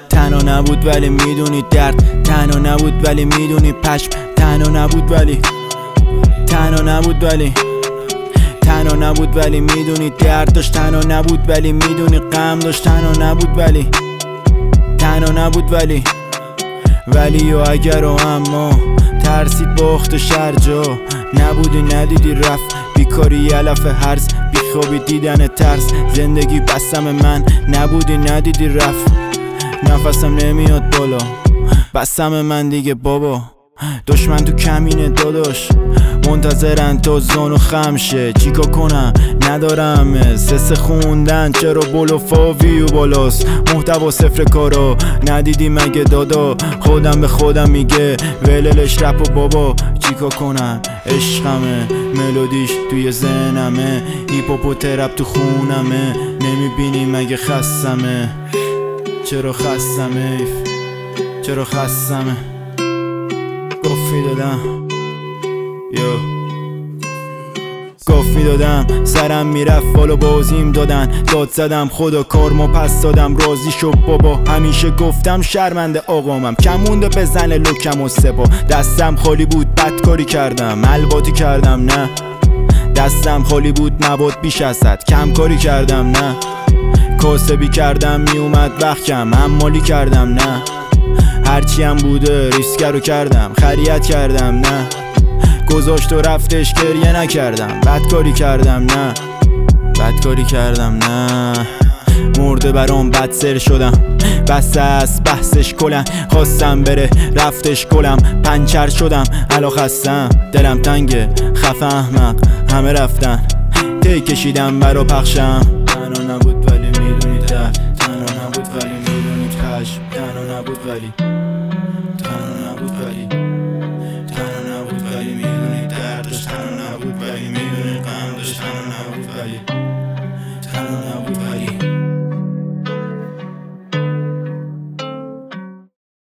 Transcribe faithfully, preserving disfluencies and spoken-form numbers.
تنها نبود ولی میدونی درد، تنها نبود ولی میدونی پشم، تنها نبود ولی تنها نبود ولی تنها نبود ولی میدونی درد داشت، تنها نبود ولی میدونی غم داشت، تنها نبود ولی تنها نبود ولی ولی و اگر و اما ترسید باخت شرجا، نبودی ندیدی رفت، بیکاری علف هرز، بیخوابی دیدن ترس، زندگی بسم من نبودی ندیدی رفت، نفسم نمیاد بالا بسم من دیگه بابا، دشمن تو کمینه داداش منتظرن تا زانو خم شه، چیکار کنم ندارم سس خوندن، چرا بلوفا ویو بالاست محتوا صفر کارا، ندیدی مگه دادا خودم به خودم میگه وللش رپ و بابا، چیکار کنم عشقمه ملودیش توی ذهنمه، هیپ و ترپ تو خونمه، نمیبینی مگه خستمه، چرا خستمه چرا خستمه گفتی دادم یو گفتی دادم سرم میرفت بالا بازیم دادن، داد زدم خدا کارمو پس دادم، راضی شو بابا همیشه گفتم شرمنده آقامم، کم مونده بزنه لکم و سپا، دستم خالی بود بدکاری کردم الباتی کردم نه، دستم خالی بود مواد بیش از حد کم کاری کردم نه، کاسبی کردم میومد وقتم حمالی کردم نه، هرچی هم بوده ریسکه رو کردم خریت کردم نه، گذاشت و رفتش گریه نکردم بدکاری کردم نه بدکاری کردم نه، مرده برام بدسر شدم بس از بحثش کلم، خواستم بره رفتش کلم، پنچر شدم الا خستم دلم تنگه خفه احمق همه رفتن، تی کشیدم برا پخشم، تنها نبود ولی میدونی درد، تنها نبود ولی میدونی خشم، تنها نبود ولی تنها نبود ولی تنها نبود ولی میدونی درد داشت، تنها نبود ولی میدونی غم داشت، تنها نبود ولی